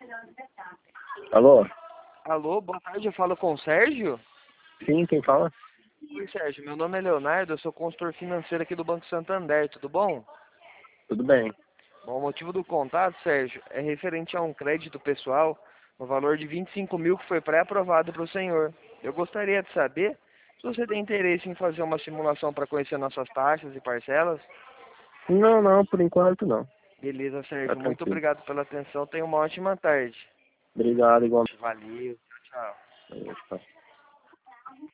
Alô? Alô, boa tarde, eu falo com o Sérgio? Sim, quem fala? Oi, Sérgio, meu nome é Leonardo, eu sou consultor financeiro aqui do Banco Santander, tudo bom? Tudo bem. Bom, o motivo do contato, Sérgio, é referente a um crédito pessoal no valor de 25 mil que foi pré-aprovado para o senhor. Eu gostaria de saber se você tem interesse em fazer uma simulação para conhecer nossas taxas e parcelas. Não, não, por enquanto não. Beleza, Tá Sérgio, muito tranquilo. obrigado pela atenção, tenha uma ótima tarde. Obrigado, igualmente. Valeu, tchau. Tchau.